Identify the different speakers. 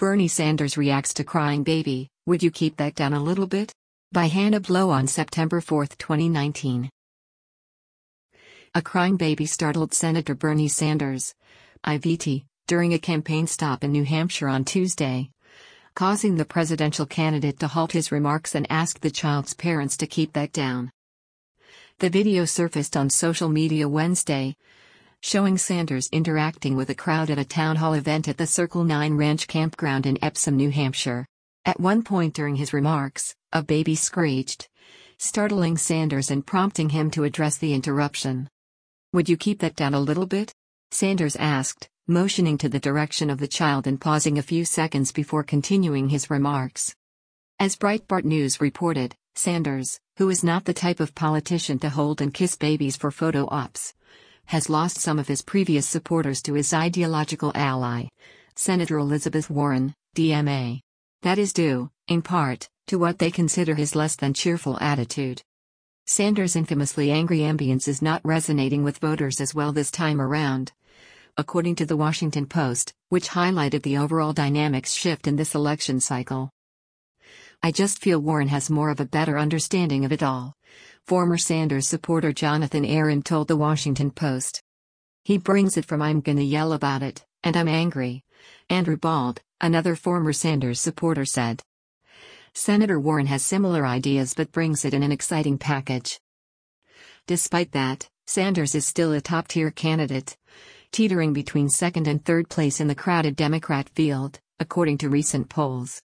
Speaker 1: Bernie Sanders reacts to crying baby, would you keep that down a little bit? By Hannah Blow on September 4, 2019. A crying baby startled Senator Bernie Sanders, IVT, during a campaign stop in New Hampshire on Tuesday, causing the presidential candidate to halt his remarks and ask the child's parents to keep that down. The video surfaced on social media Wednesday, showing Sanders interacting with a crowd at a town hall event at the Circle 9 Ranch campground in Epsom, New Hampshire. At one point during his remarks, a baby screeched, startling Sanders and prompting him to address the interruption. "Would you keep that down a little bit?" Sanders asked, motioning to the direction of the child and pausing a few seconds before continuing his remarks. As Breitbart News reported, Sanders, who is not the type of politician to hold and kiss babies for photo ops, has lost some of his previous supporters to his ideological ally, Senator Elizabeth Warren, DMA. That is due, in part, to what they consider his less-than-cheerful attitude. Sanders' infamously angry ambience is not resonating with voters as well this time around, according to The Washington Post, which highlighted the overall dynamics shift in this election cycle. "I just feel Warren has more of a better understanding of it all," former Sanders supporter Jonathan Aaron told The Washington Post. "He brings it from 'I'm gonna yell about it, and I'm angry,'" Andrew Bald, another former Sanders supporter said. Senator Warren has similar ideas but brings it in an exciting package. Despite that, Sanders is still a top-tier candidate, teetering between second and third place in the crowded Democrat field, according to recent polls.